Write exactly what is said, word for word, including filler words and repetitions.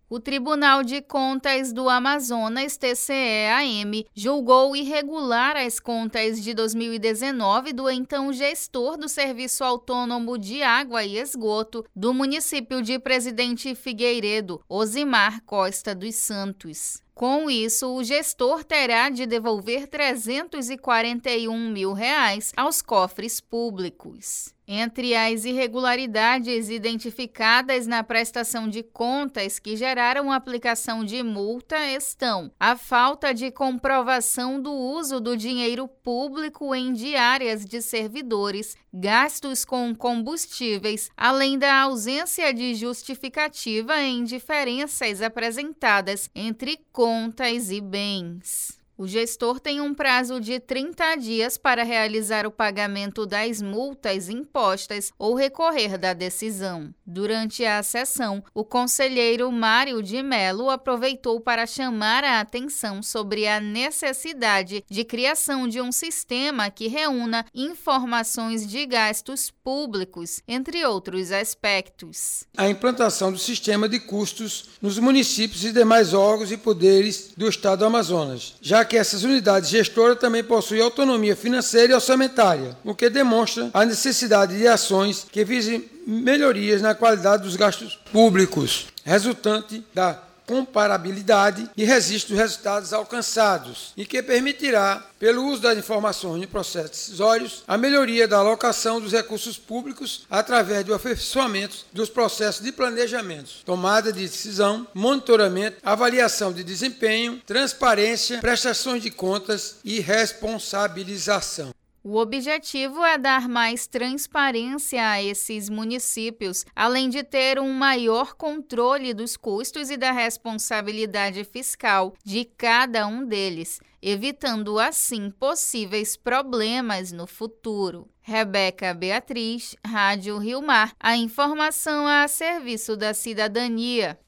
O Tribunal de Contas do Amazonas, T C E A M, julgou irregular as contas de dois mil e dezenove do então gestor do Serviço Autônomo de Água e Esgoto do município de Presidente Figueiredo, Osimar Costa dos Santos. Com isso, o gestor terá de devolver trezentos e quarenta e um mil reais aos cofres públicos. Entre as irregularidades identificadas na prestação de contas que geraram aplicação de multa estão a falta de comprovação do uso do dinheiro público em diárias de servidores, gastos com combustíveis, além da ausência de justificativa em diferenças apresentadas entre contas e bens. O gestor tem um prazo de trinta dias para realizar o pagamento das multas impostas ou recorrer da decisão. Durante a sessão, o conselheiro Mário de Melo aproveitou para chamar a atenção sobre a necessidade de criação de um sistema que reúna informações de gastos públicos, entre outros aspectos. A implantação do sistema de custos nos municípios e demais órgãos e poderes do Estado do Amazonas, já que essas unidades gestoras também possuem autonomia financeira e orçamentária, o que demonstra a necessidade de ações que visem melhorias na qualidade dos gastos públicos, resultante da comparabilidade e registro dos resultados alcançados, e que permitirá, pelo uso das informações de processos decisórios, a melhoria da alocação dos recursos públicos através do aperfeiçoamento dos processos de planejamento, tomada de decisão, monitoramento, avaliação de desempenho, transparência, prestações de contas e responsabilização. O objetivo é dar mais transparência a esses municípios, além de ter um maior controle dos custos e da responsabilidade fiscal de cada um deles, evitando assim possíveis problemas no futuro. Rebeca Beatriz, Rádio Rio Mar, a informação a serviço da cidadania.